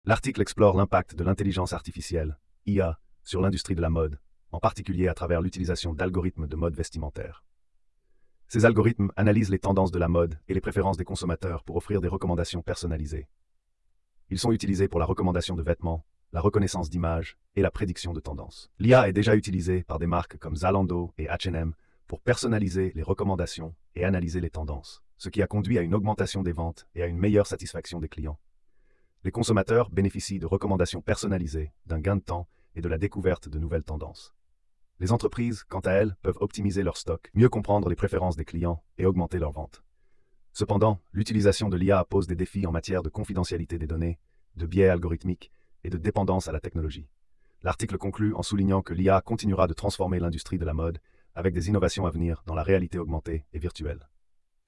L'article explore l'impact de l'intelligence artificielle, IA, sur l'industrie de la mode, en particulier à travers l'utilisation d'algorithmes de mode vestimentaire. Ces algorithmes analysent les tendances de la mode et les préférences des consommateurs pour offrir des recommandations personnalisées. Ils sont utilisés pour la recommandation de vêtements, la reconnaissance d'images et la prédiction de tendances. L'IA est déjà utilisée par des marques comme Zalando et H&M pour personnaliser les recommandations et analyser les tendances, ce qui a conduit à une augmentation des ventes et à une meilleure satisfaction des clients. Les consommateurs bénéficient de recommandations personnalisées, d'un gain de temps et de la découverte de nouvelles tendances. Les entreprises, quant à elles, peuvent optimiser leur stock, mieux comprendre les préférences des clients et augmenter leurs ventes. Cependant, l'utilisation de l'IA pose des défis en matière de confidentialité des données, de biais algorithmiques et de dépendance à la technologie. L'article conclut en soulignant que l'IA continuera de transformer l'industrie de la mode avec des innovations à venir dans la réalité augmentée et virtuelle.